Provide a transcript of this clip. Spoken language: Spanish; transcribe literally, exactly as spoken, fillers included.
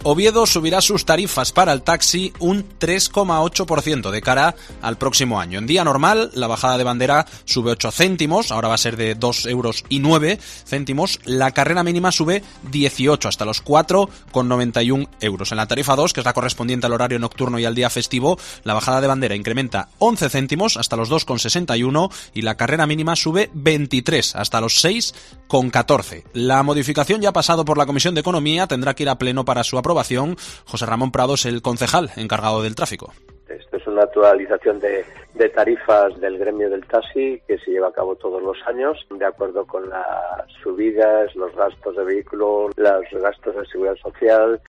Oviedo subirá sus tarifas para el taxi un tres coma ocho por ciento de cara al próximo año. En día normal, la bajada de bandera sube ocho céntimos, ahora va a ser de dos euros y nueve céntimos. La carrera mínima sube dieciocho, hasta los cuatro con noventa y uno euros. En la tarifa dos, que es la correspondiente al horario nocturno y al día festivo, la bajada de bandera incrementa once céntimos, hasta los dos con sesenta y uno, y la carrera mínima sube veintitrés, hasta los seis con catorce. La modificación ya ha pasado por la Comisión de Economía, tendrá que ir a pleno para su aprobación. José Ramón Prados, el concejal encargado del tráfico. Esto es una actualización de, de tarifas del gremio del taxi que se lleva a cabo todos los años, de acuerdo con las subidas, los gastos de vehículo, los gastos de seguridad social